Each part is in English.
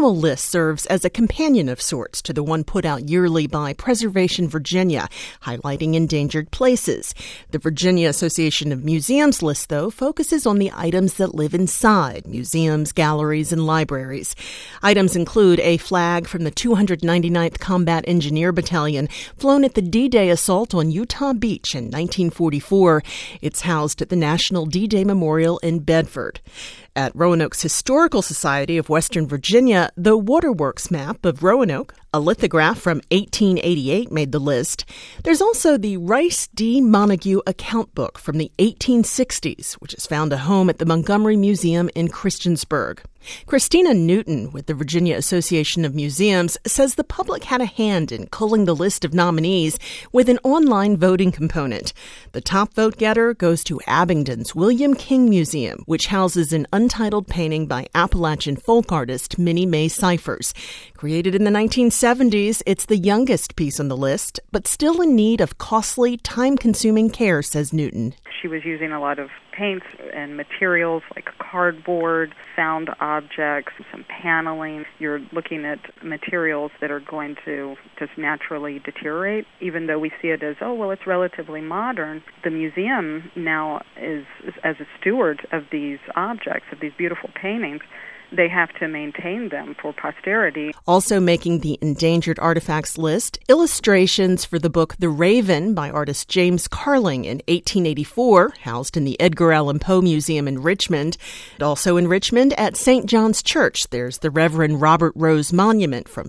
annual list serves as a companion of sorts to the one put out yearly by Preservation Virginia, highlighting endangered places. The Virginia Association of Museums list, though, focuses on the items that live inside museums, galleries, and libraries. Items include a flag from the 299th Combat Engineer Battalion flown at the D-Day assault on Utah Beach in 1944. It's housed at the National D-Day Memorial in Bedford. At Roanoke's Historical Society of Western Virginia, the Waterworks map of Roanoke, a lithograph from 1888, made the list. There's also the Rice D. Montague account book from the 1860s, which has found a home at the Montgomery Museum in Christiansburg. Christina Newton with the Virginia Association of Museums says the public had a hand in culling the list of nominees with an online voting component. The top vote getter goes to Abingdon's William King Museum, which houses an untitled painting by Appalachian folk artist Minnie Mae Cyphers. Created in the 1970s, it's the youngest piece on the list, but still in need of costly, time-consuming care, says Newton. She was using a lot of paints and materials like cardboard, found objects, some paneling. You're looking at materials that are going to just naturally deteriorate, even though we see it as, it's relatively modern. The museum now is as a steward of these objects, of these beautiful paintings. They have to maintain them for posterity. Also making the endangered artifacts list, illustrations for the book The Raven by artist James Carling in 1884, housed in the Edgar Allan Poe Museum in Richmond. Also in Richmond, at St. John's Church, there's the Reverend Robert Rose Monument from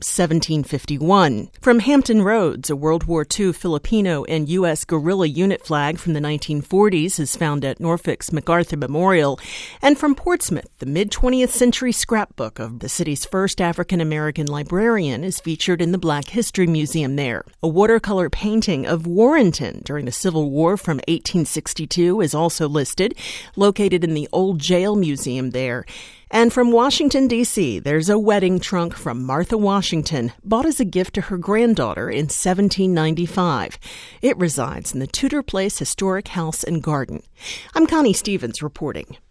1751. From Hampton Roads, a World War II Filipino and U.S. guerrilla unit flag from the 1940s is found at Norfolk's MacArthur Memorial. And from Portsmouth, the mid-20th century scrapbook of the city's first African-American librarian is featured in the Black History Museum there. A watercolor painting of Warrenton during the Civil War from 1862 is also listed, located in the Old Jail Museum there. And from Washington, D.C., there's a wedding trunk from Martha Washington, bought as a gift to her granddaughter in 1795. It resides in the Tudor Place Historic House and Garden. I'm Connie Stevens reporting.